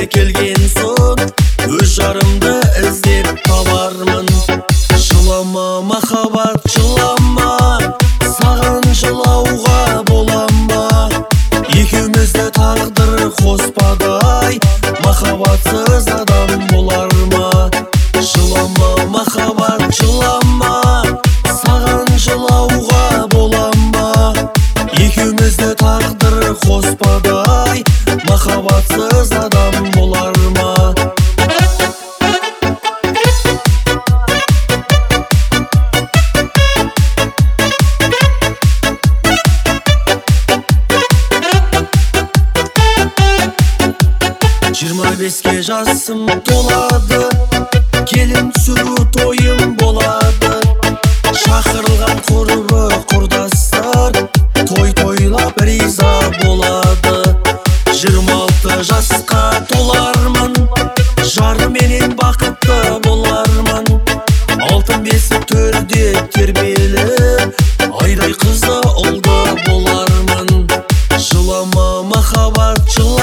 өмірге келген соң өз жарымды іздеп табармын. Жылама махаббат жылама, саған жылауға бола ма? Екеумізді тағдыр қоспадай, махаббатсыз адам болар ма? Жылама махаббат жылама, саған жылауға бола ма? Екеумізді тағдыр қоспадай, махаббатсыз адам болар ма? 25-ке жасым толады, келін түсіру тойым болады. Шақырылған құрбы құрдастар той-тойлап риза болады. 26 жасқа толармын, жарменен бақытты болармын. Алтын бесік төрде тербеліп, айдай қызды ұлды болармын. Жылама махаббат жылама,